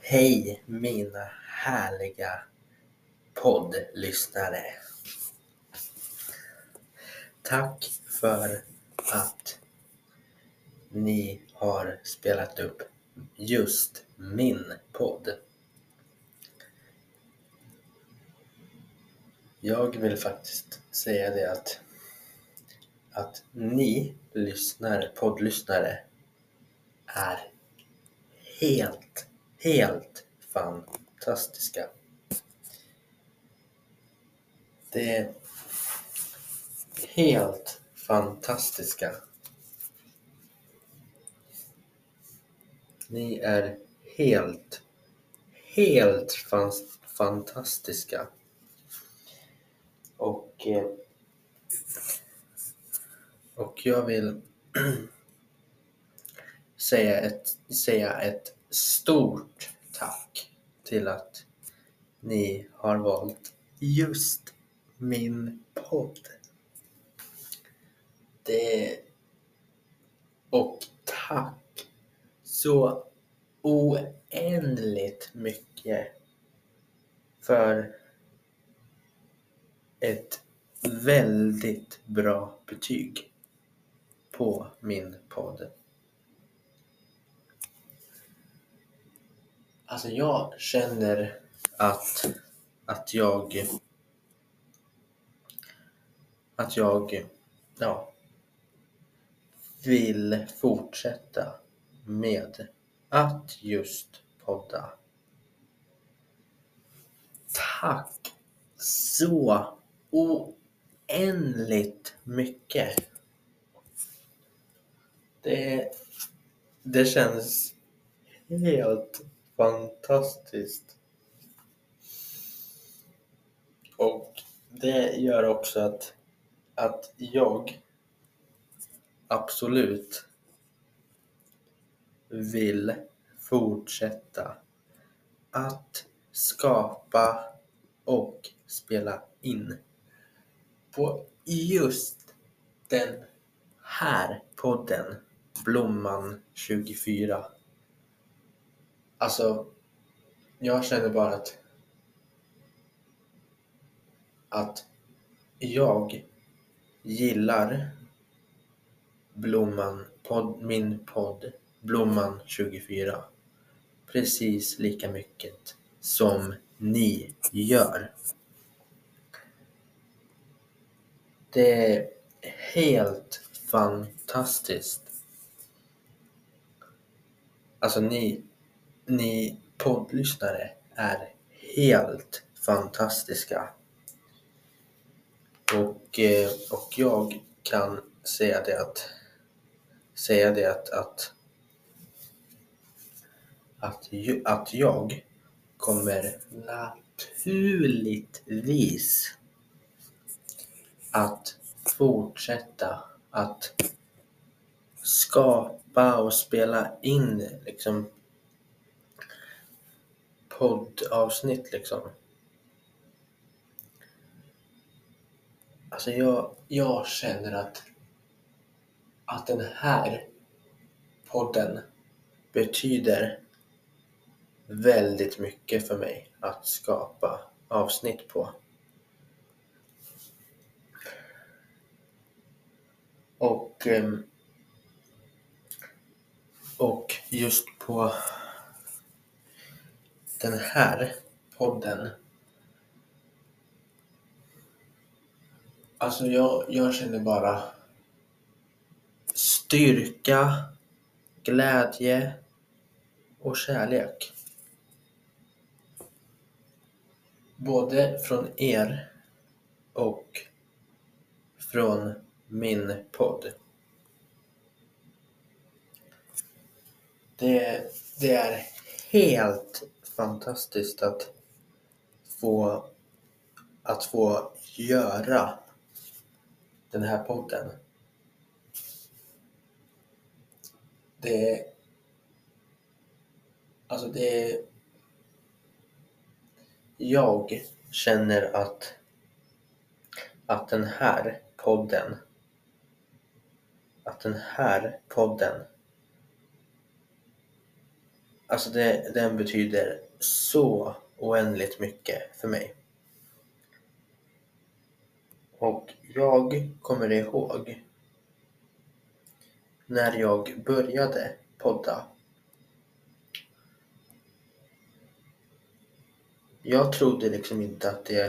Hej mina härliga poddlyssnare. Tack för att ni har spelat upp just min podd. Jag vill faktiskt säga det att ni poddlyssnare är helt fantastiska. Det är helt fantastiska. Ni är helt fantastiska. Och jag vill säga ett stort tack till att ni har valt just min podd. Och tack så oändligt mycket för ett väldigt bra betyg på min podd. Alltså jag känner att jag vill fortsätta med att just podda. Tack så oändligt mycket. Det känns helt fantastiskt. Och det gör också att jag absolut vill fortsätta att skapa och spela in på just den här podden Blomman 24. Alltså jag känner bara att jag gillar min podd Blomman 24 precis lika mycket som ni gör. Det är helt fantastiskt. Alltså ni poddlyssnare är helt fantastiska. Och jag kan säga det att jag kommer naturligtvis att fortsätta att skapa och spela in poddavsnitt . Alltså jag känner att den här podden betyder väldigt mycket för mig att skapa avsnitt på. Och just på den här podden, alltså jag känner bara styrka, glädje och kärlek. Både från er och från min podd. Det är helt fantastiskt att få göra den här podden. Jag känner att den här podden Alltså den betyder så oändligt mycket för mig. Och jag kommer ihåg när jag började podda. Jag trodde liksom inte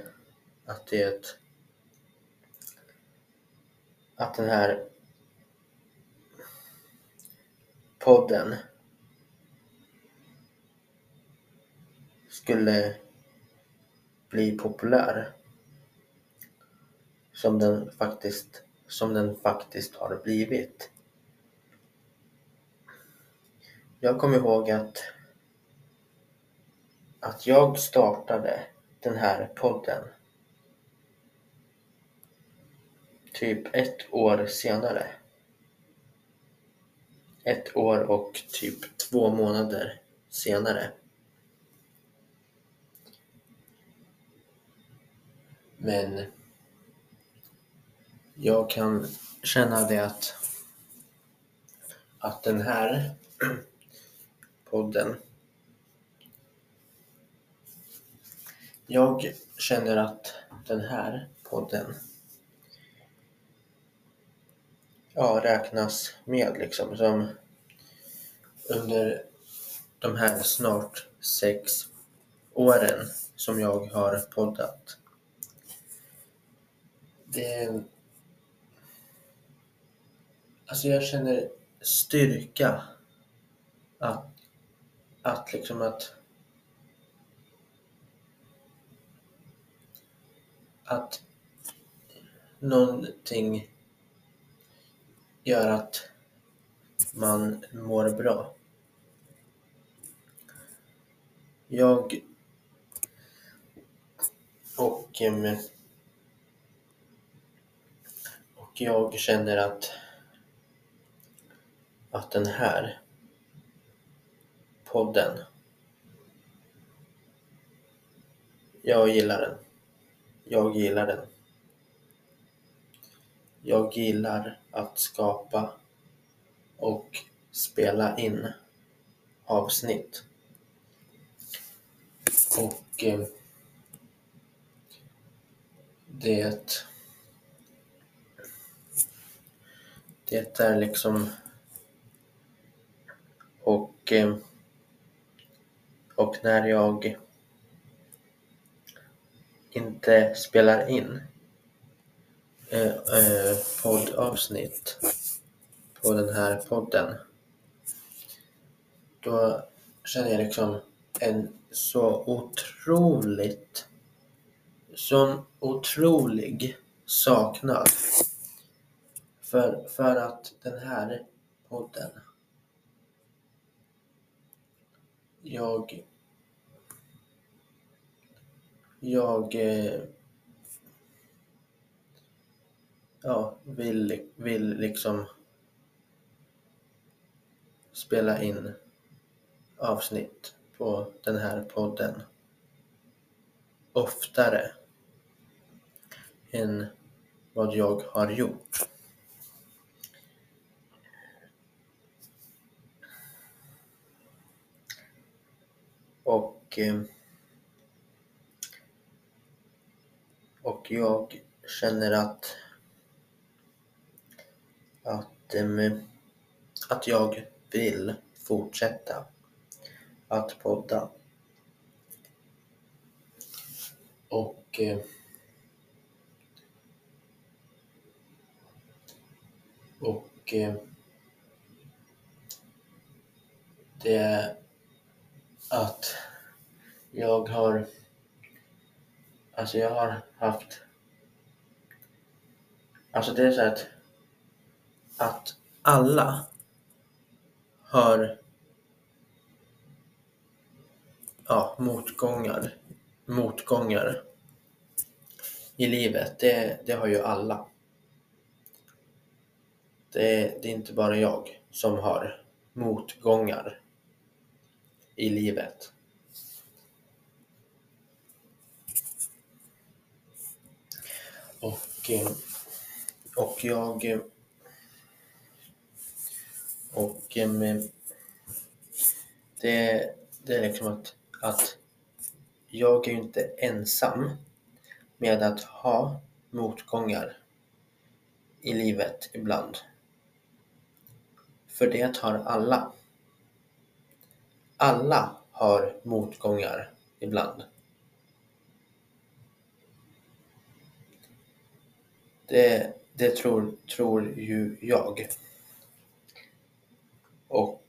att den här podden skulle bli populär som den faktiskt har blivit. Jag kommer ihåg att jag startade den här podden typ 1 år senare. 1 år och typ 2 månader senare. Men jag kan känna det att den här podden, jag känner att den här podden räknas med liksom som under de här snart 6 åren som jag har poddat. Alltså jag känner styrka att någonting gör att man mår bra. Jag känner att den här podden, jag gillar den. Jag gillar att skapa och spela in avsnitt. Och det är liksom och när jag inte spelar in poddavsnitt på den här podden, då känner jag liksom en sån otrolig saknad för att den här podden, jag vill liksom spela in avsnitt på den här podden oftare än vad jag har gjort. Och jag känner att jag vill fortsätta att podda. Och det är att jag har haft, alltså det är så att alla har motgångar i livet. Det har ju alla. Det är inte bara jag som har motgångar i livet. Och, och jag, och, det är liksom att jag är ju inte ensam med att ha motgångar i livet ibland. För det har alla. Alla har motgångar ibland. Det tror ju jag. Och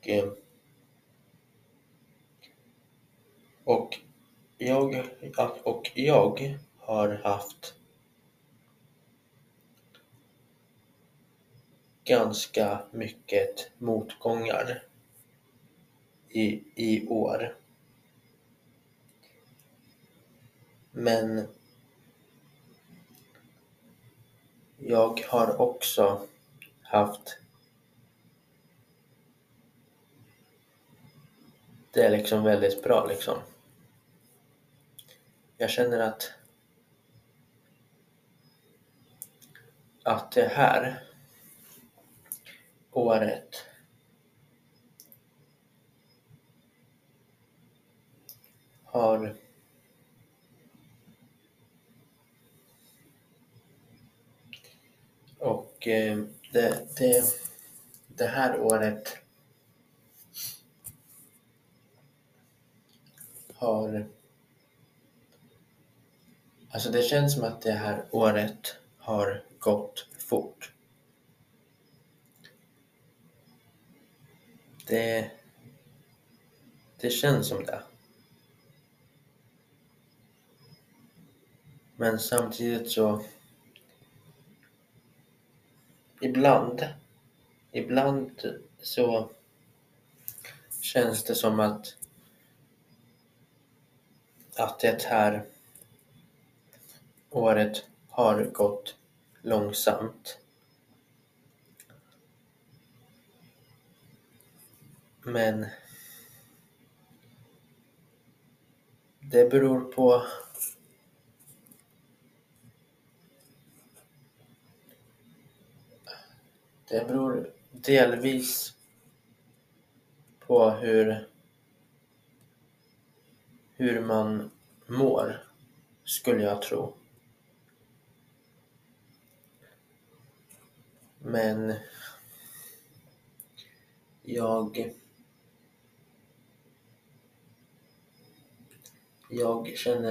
jag har haft ganska mycket motgångar i år. Men jag har också haft det är liksom väldigt bra liksom. Jag känner att det här året har och det här året har alltså det känns som att det här året har gått fort. Det känns som det. Men samtidigt så ibland så känns det som att det här året har gått långsamt. Men det beror delvis på hur man mår, skulle jag tro. Men jag känner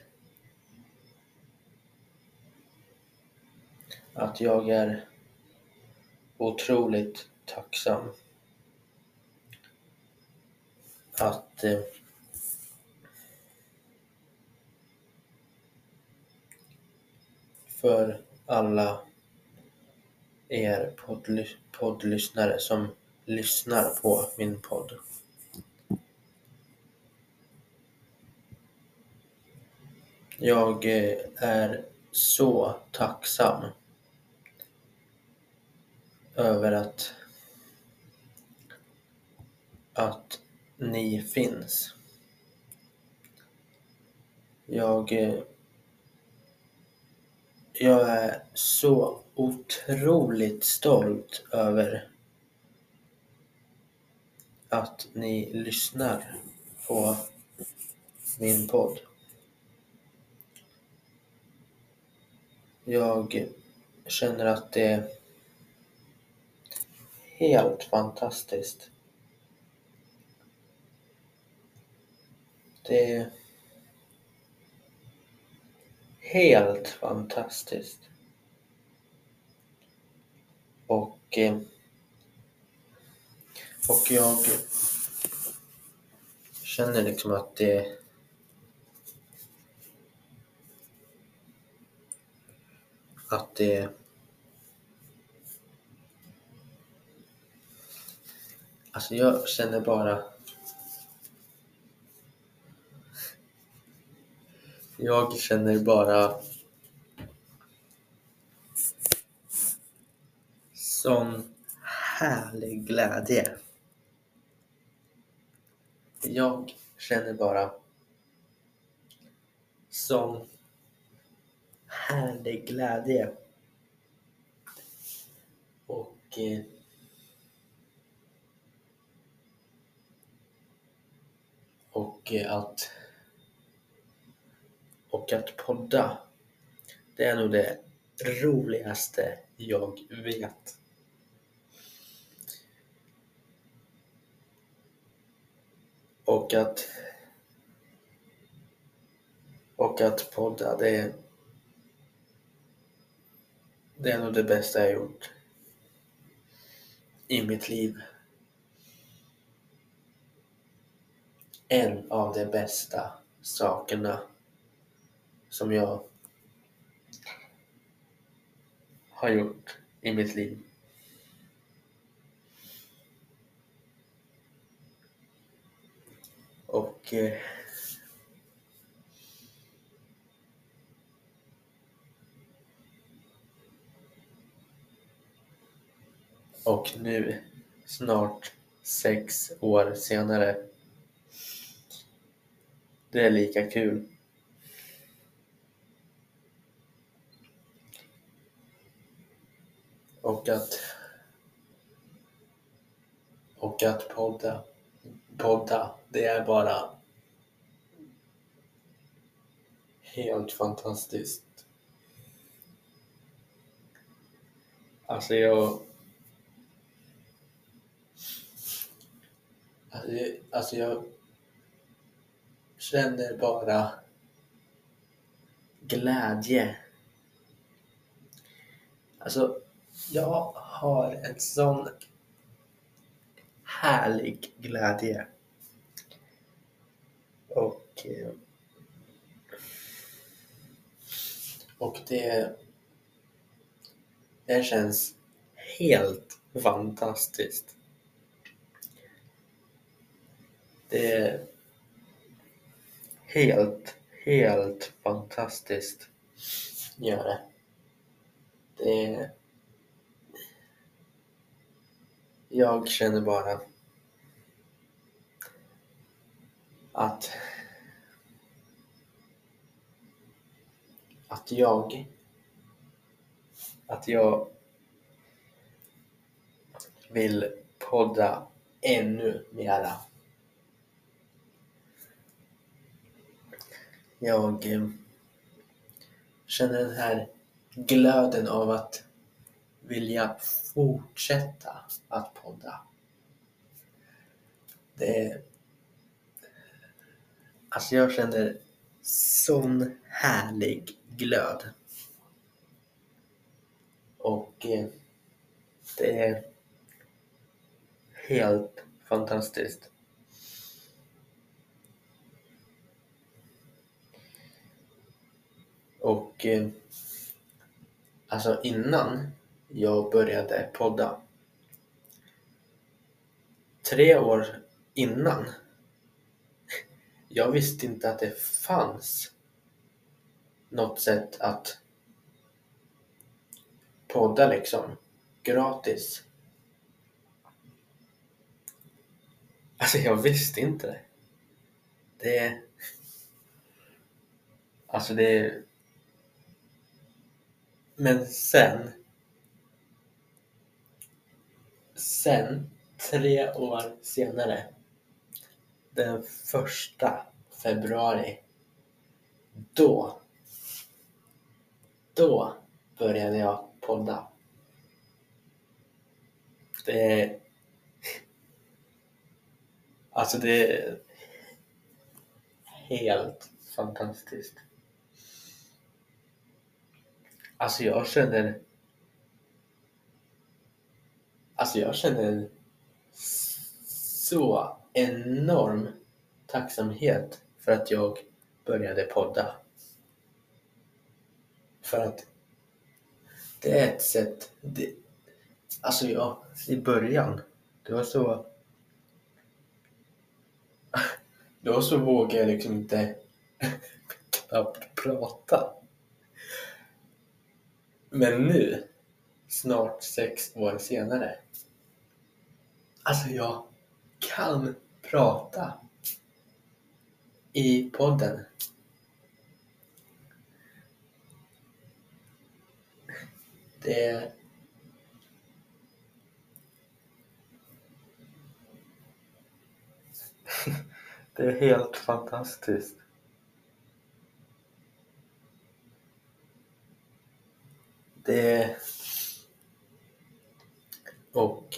att jag är otroligt tacksam för alla er poddlyssnare som lyssnar på min podd. Jag är så tacksam över att ni finns. Jag är så otroligt stolt över att ni lyssnar på min podd. Jag känner att det är helt fantastiskt. Det är helt fantastiskt. Och jag känner liksom att alltså jag känner bara sån härlig glädje. Jag känner bara sån härlig glädje. Och Och att podda, det är nog det roligaste jag vet. Och att podda, det är nog det bästa jag gjort i mitt liv. En av de bästa sakerna som jag har gjort i mitt liv. Och nu, snart 6 år senare, det är lika kul. Och att podda, det är bara helt fantastiskt. Alltså jag känner bara glädje. Alltså, jag har en sån härlig glädje. Och det känns helt fantastiskt. Det är helt fantastiskt. Gör det. Jag känner bara att jag vill podda ännu mera. Jag känner den här glöden av att vilja fortsätta att podda. Alltså jag känner sån härlig glöd. Och det är helt fantastiskt. Och alltså innan jag började podda, 3 år innan, jag visste inte att det fanns något sätt att podda liksom gratis. Alltså jag visste inte det. Men sen 3 år senare, den 1 februari, då började jag podda. Det är helt fantastiskt. Alltså jag känner en så enorm tacksamhet för att jag började podda. För att det är ett sätt, i början, då så vågade jag liksom inte knappt prata. Men nu, snart 6 år senare, alltså jag kan prata i podden. Det är helt fantastiskt. Det och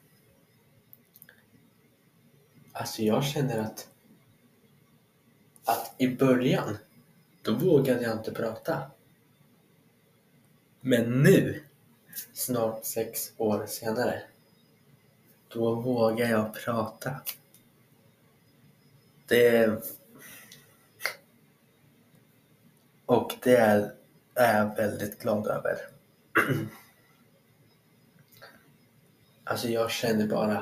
alltså jag känner att i början då vågade jag inte prata. Men nu, snart 6 år senare, då vågar jag prata. Och det är jag väldigt glad över. Alltså jag känner bara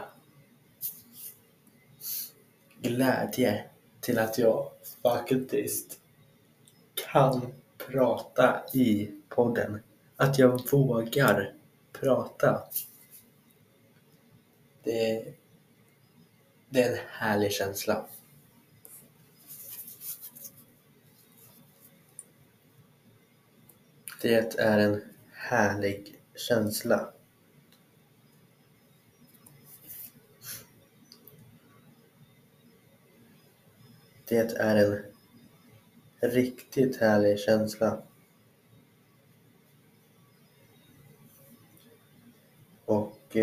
glädje till att jag faktiskt kan prata i podden. Att jag vågar prata. Det är en härlig känsla. Det är en härlig känsla. Det är en riktigt härlig känsla. Och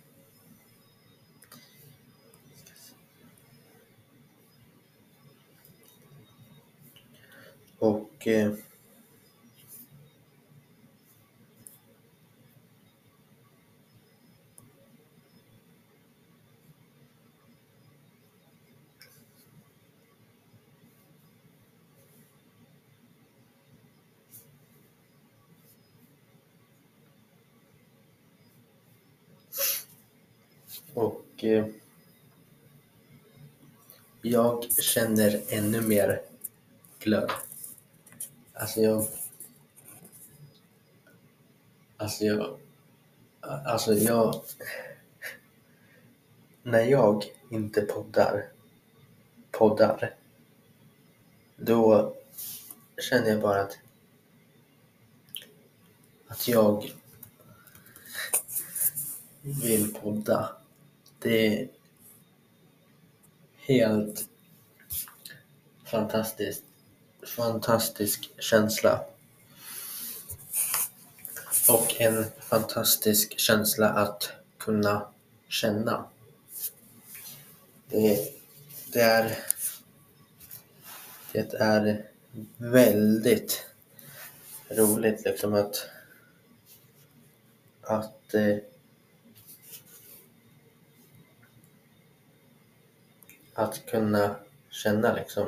jag känner ännu mer glöd. När jag inte poddar, då känner jag bara att jag vill podda. Det är helt fantastisk känsla. Och en fantastisk känsla att kunna känna. Det är väldigt roligt liksom att kunna känna liksom.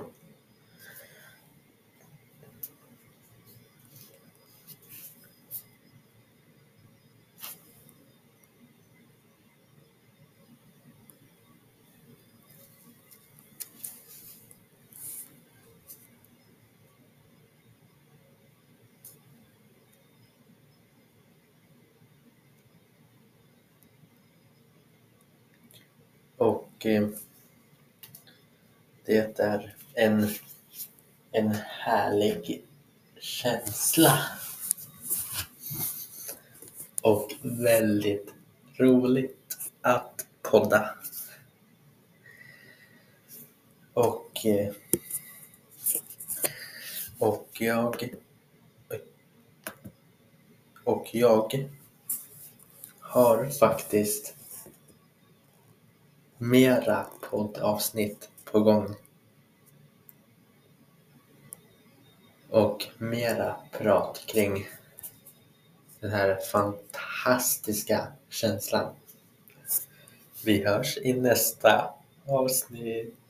Och det är en härlig känsla. Och väldigt roligt att podda. Och jag har faktiskt mera poddavsnitt på gång. Och mera prat kring den här fantastiska känslan. Vi hörs i nästa avsnitt.